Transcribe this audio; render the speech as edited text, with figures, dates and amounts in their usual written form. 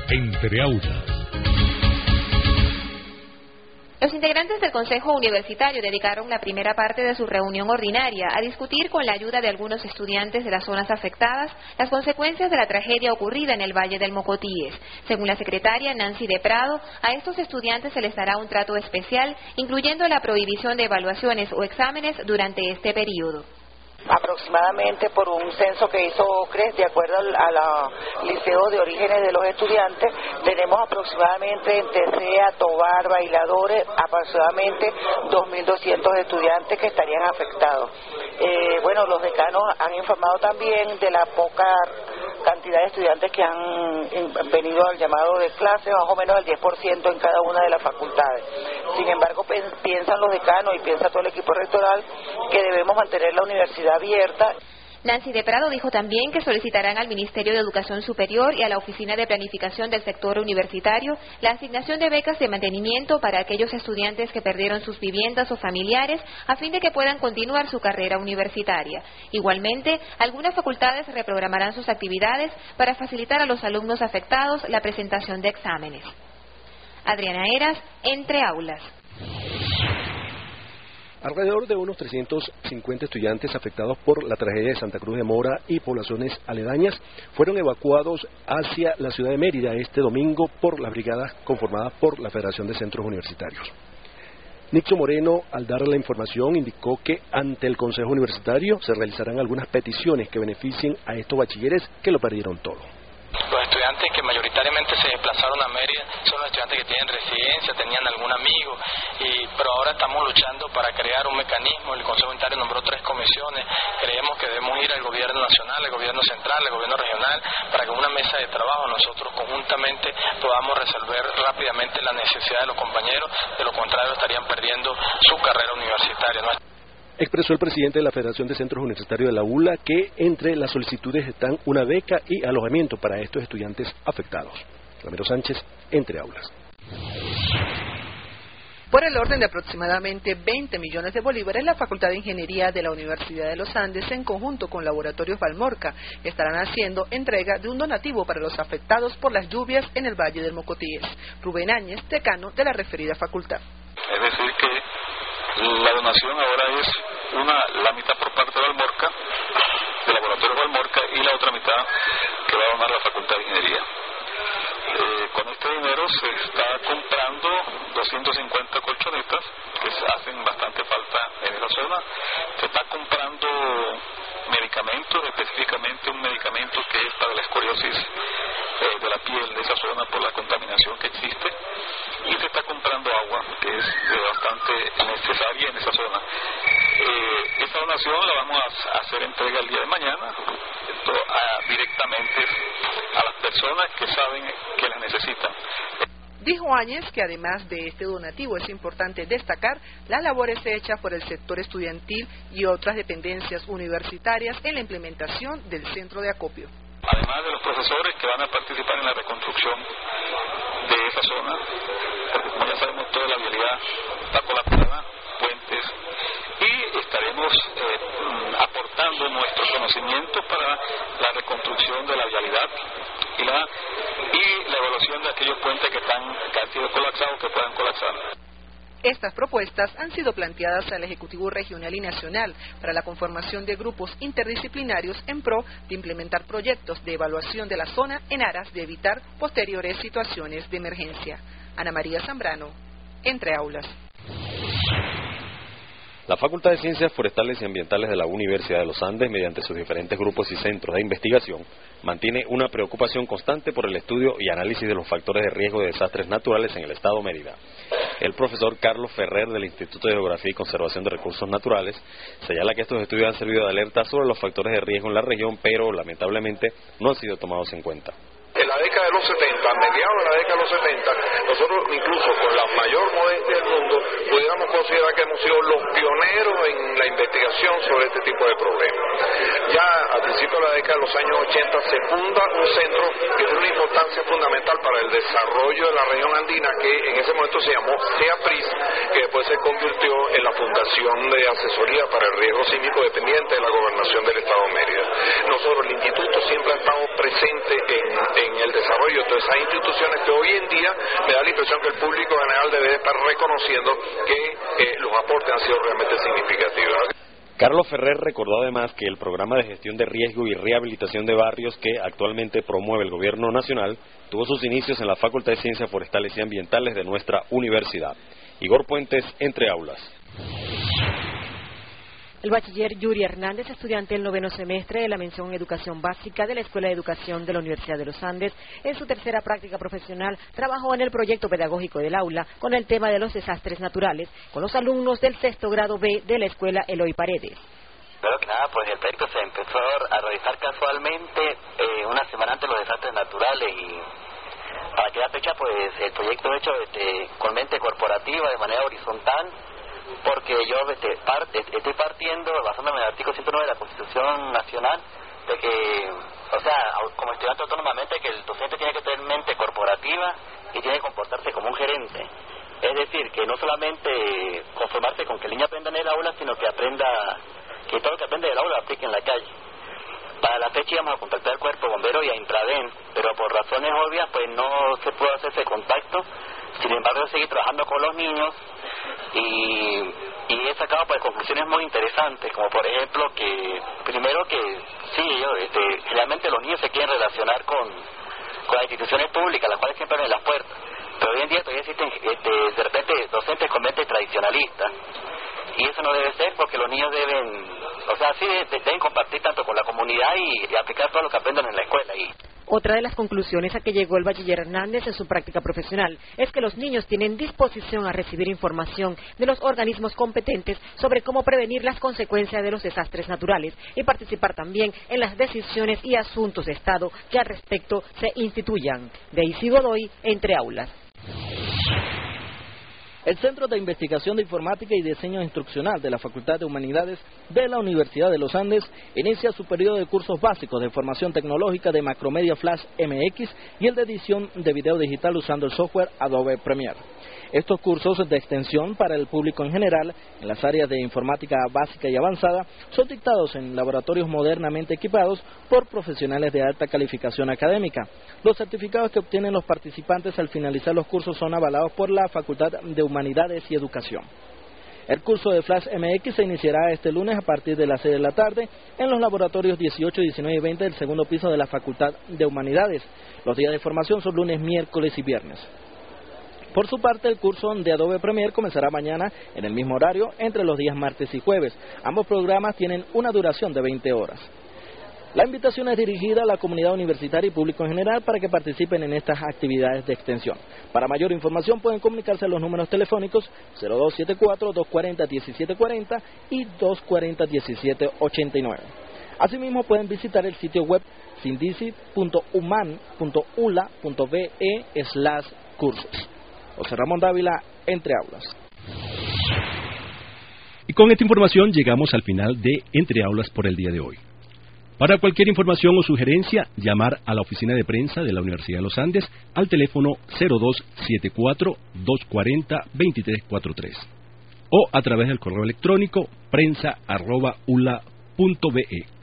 Entre Aulas. Los integrantes del Consejo Universitario dedicaron la primera parte de su reunión ordinaria a discutir con la ayuda de algunos estudiantes de las zonas afectadas las consecuencias de la tragedia ocurrida en el Valle del Mocotíes. Según la secretaria Nancy de Prado, a estos estudiantes se les dará un trato especial, incluyendo la prohibición de evaluaciones o exámenes durante este periodo. Aproximadamente por un censo que hizo CRES, de acuerdo al liceo de orígenes de los estudiantes, tenemos aproximadamente entre CEA, Tobar, bailadores, aproximadamente 2.200 estudiantes que estarían afectados. Bueno, los decanos han informado también de la poca cantidad de estudiantes que han venido al llamado de clase, más o menos el 10% en cada una de las facultades. Sin embargo, piensan los decanos y piensa todo el equipo rectoral que debemos mantener la universidad abierta. Nancy de Prado dijo también que solicitarán al Ministerio de Educación Superior y a la Oficina de Planificación del Sector Universitario la asignación de becas de mantenimiento para aquellos estudiantes que perdieron sus viviendas o familiares a fin de que puedan continuar su carrera universitaria. Igualmente, algunas facultades reprogramarán sus actividades para facilitar a los alumnos afectados la presentación de exámenes. Adriana Heras, Entre Aulas. Alrededor de unos 350 estudiantes afectados por la tragedia de Santa Cruz de Mora y poblaciones aledañas fueron evacuados hacia la ciudad de Mérida este domingo por las brigadas conformadas por la Federación de Centros Universitarios. Nixon Moreno, al dar la información, indicó que ante el Consejo Universitario se realizarán algunas peticiones que beneficien a estos bachilleres que lo perdieron todo. Los estudiantes que mayoritariamente se desplazaron a Mérida son los estudiantes que tienen residencia, tenían algún amigo, pero ahora estamos luchando para crear un mecanismo. El Consejo Universitario nombró 3 comisiones. Creemos que debemos ir al gobierno nacional, al gobierno central, al gobierno regional, para que en una mesa de trabajo nosotros conjuntamente podamos resolver rápidamente la necesidad de los compañeros. De lo contrario estarían perdiendo su carrera universitaria, ¿no? Expresó el presidente de la Federación de Centros Universitarios de la ULA que entre las solicitudes están una beca y alojamiento para estos estudiantes afectados. Ramiro Sánchez, Entre Aulas. Por el orden de aproximadamente 20 millones de bolívares, la Facultad de Ingeniería de la Universidad de los Andes, en conjunto con Laboratorios Valmorca, estarán haciendo entrega de un donativo para los afectados por las lluvias en el Valle del Mocotíes. Rubén Áñez, decano de la referida facultad. Es decir que la donación ahora es la mitad por parte de Valmorca, de Laboratorios Valmorca, y la otra mitad que va a donar la Facultad de Ingeniería. Con este dinero se está comprando 250 colchonetas que hacen bastante falta en esa zona. Se está comprando medicamentos, específicamente un medicamento que es para la escoriosis de la piel de esa zona por la contaminación que existe, y se está comprando agua que es bastante necesaria en esa zona. Esa donación la vamos a hacer entrega el día de mañana directamente a las personas que saben que las necesitan. Dijo Áñez que además de este donativo es importante destacar las labores hechas por el sector estudiantil y otras dependencias universitarias en la implementación del centro de acopio. Además de los profesores que van a participar en la reconstrucción de esa zona, porque como ya sabemos toda la vialidad está colapsada, puentes, y estaremos aportando nuestro conocimiento para la reconstrucción de la vialidad y la evaluación de aquellos puentes que han sido colapsados, que puedan colapsar. Estas propuestas han sido planteadas al Ejecutivo Regional y Nacional para la conformación de grupos interdisciplinarios en pro de implementar proyectos de evaluación de la zona en aras de evitar posteriores situaciones de emergencia. Ana María Zambrano, Entre Aulas. La Facultad de Ciencias Forestales y Ambientales de la Universidad de los Andes, mediante sus diferentes grupos y centros de investigación, mantiene una preocupación constante por el estudio y análisis de los factores de riesgo de desastres naturales en el estado Mérida. El profesor Carlos Ferrer del Instituto de Geografía y Conservación de Recursos Naturales señala que estos estudios han servido de alerta sobre los factores de riesgo en la región, pero lamentablemente no han sido tomados en cuenta. En la década de los 70, a mediados de la década de los 70, nosotros incluso con la mayor modestia del mundo pudiéramos considerar que hemos sido los pioneros en la investigación sobre este tipo de problemas. Ya a principios de la década de los años 80 se funda un centro que tiene una importancia fundamental para el desarrollo de la región andina, que en ese momento se llamó CEAPRIS, que después se convirtió en la Fundación de Asesoría para el Riesgo Sísmico dependiente de la Gobernación del Estado de Mérida. Nosotros, el instituto, siempre ha estado presente en el desarrollo de todas esas instituciones hoy en día me da la impresión que el público general debe estar reconociendo que los aportes han sido realmente significativos. Carlos Ferrer recordó además que el programa de gestión de riesgo y rehabilitación de barrios que actualmente promueve el Gobierno Nacional tuvo sus inicios en la Facultad de Ciencias Forestales y Ambientales de nuestra universidad. Igor Puentes, Entre Aulas. El bachiller Yuri Hernández, estudiante del 9º semestre de la mención Educación Básica de la Escuela de Educación de la Universidad de los Andes, en su tercera práctica profesional, trabajó en el proyecto pedagógico del aula con el tema de los desastres naturales, con los alumnos del 6º grado B de la Escuela Eloy Paredes. Claro que nada, pues el proyecto se empezó a realizar casualmente una semana antes de los desastres naturales y para aquella fecha pues el proyecto hecho con mente corporativa de manera horizontal, porque yo estoy partiendo, basándome en el artículo 109 de la Constitución Nacional, de que, o sea, como estudiante autónomamente, que el docente tiene que tener mente corporativa y tiene que comportarse como un gerente. Es decir, que no solamente conformarse con que el niño aprenda en el aula, sino que todo lo que aprende del aula lo aplique en la calle. Para la fecha íbamos a contactar al cuerpo bombero y a Intraden, pero por razones obvias pues no se pudo hacer ese contacto. Sin embargo, seguí trabajando con los niños y he sacado pues conclusiones muy interesantes, como por ejemplo que primero que sí, generalmente los niños se quieren relacionar con las instituciones públicas, las cuales siempre abren las puertas, pero hoy en día todavía existen de repente docentes con mente tradicionalista, y eso no debe ser, porque los niños deben compartir tanto con la comunidad y aplicar todo lo que aprendan en la escuela. Otra de las conclusiones a que llegó el bachiller Hernández en su práctica profesional es que los niños tienen disposición a recibir información de los organismos competentes sobre cómo prevenir las consecuencias de los desastres naturales y participar también en las decisiones y asuntos de Estado que al respecto se instituyan. Daisy Godoy, Entre Aulas. El Centro de Investigación de Informática y Diseño Instruccional de la Facultad de Humanidades de la Universidad de los Andes inicia su periodo de cursos básicos de formación tecnológica de Macromedia Flash MX y el de edición de video digital usando el software Adobe Premiere. Estos cursos de extensión para el público en general, en las áreas de informática básica y avanzada, son dictados en laboratorios modernamente equipados por profesionales de alta calificación académica. Los certificados que obtienen los participantes al finalizar los cursos son avalados por la Facultad de Humanidades y Educación. El curso de Flash MX se iniciará este lunes a partir de las 6 de la tarde en los laboratorios 18, 19 y 20 del segundo piso de la Facultad de Humanidades. Los días de formación son lunes, miércoles y viernes. Por su parte, el curso de Adobe Premiere comenzará mañana en el mismo horario entre los días martes y jueves. Ambos programas tienen una duración de 20 horas. La invitación es dirigida a la comunidad universitaria y público en general para que participen en estas actividades de extensión. Para mayor información pueden comunicarse a los números telefónicos 0274-240-1740 y 240-1789. Asimismo pueden visitar el sitio web sindisi.uman.ula.be/cursos. José Ramón Dávila, Entre Aulas. Y con esta información llegamos al final de Entre Aulas por el día de hoy. Para cualquier información o sugerencia, llamar a la oficina de prensa de la Universidad de los Andes al teléfono 0274-240-2343 o a través del correo electrónico prensa@ula.be.